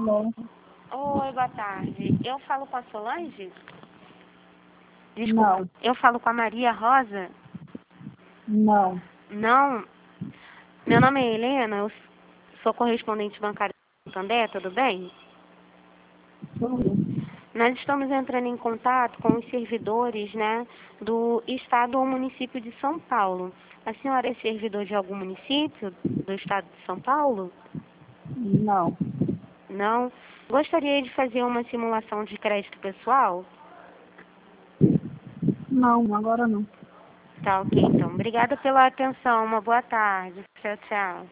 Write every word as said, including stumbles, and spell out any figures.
Alô? Oi, boa tarde. Eu falo com a Solange? Não, Eu falo com a Maria Rosa? não. Não. Meu nome é Helena, eu sou correspondente bancária do Santander, tudo bem? Tudo. Nós estamos entrando em contato com os servidores, né, do estado ou município de São Paulo. A senhora é servidor de algum município do estado de São Paulo? Não. Não. Gostaria de fazer uma simulação de crédito pessoal? Não, agora não. Tá, ok, então. Obrigada pela atenção. Uma boa tarde. Tchau, tchau.